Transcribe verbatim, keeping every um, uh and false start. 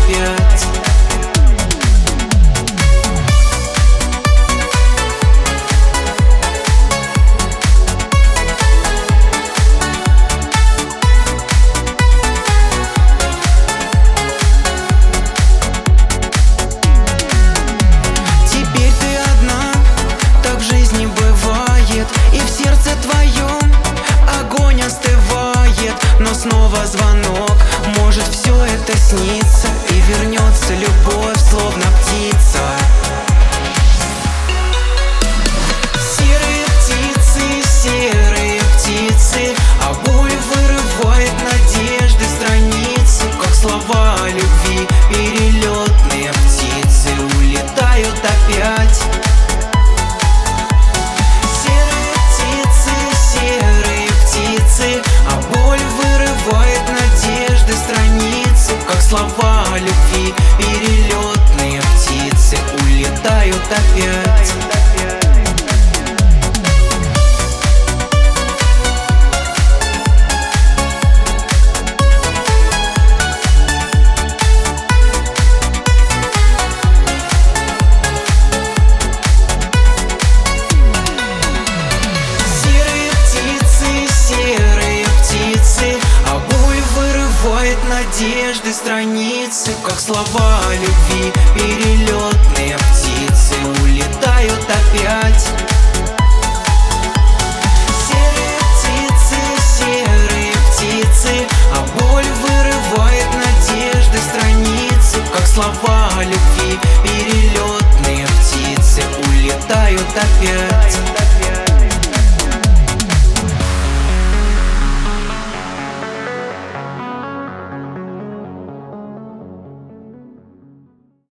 опять. Но снова звонок, может все это снится, и вернется любовь, словно птица. Серые птицы, серые птицы, а боль вырывает надежды страницы, как слова любви. Перелетные птицы улетают опять. Серые птицы, серые птицы, а боль вырывает надежды страницы, как слова любви. Перелетные птицы улетают опять. Надежды страницы, как слова любви. Перелетные птицы улетают опять. Серые птицы, серые птицы, а боль вырывает надежды страницы, как слова любви. Перелетные птицы улетают опять.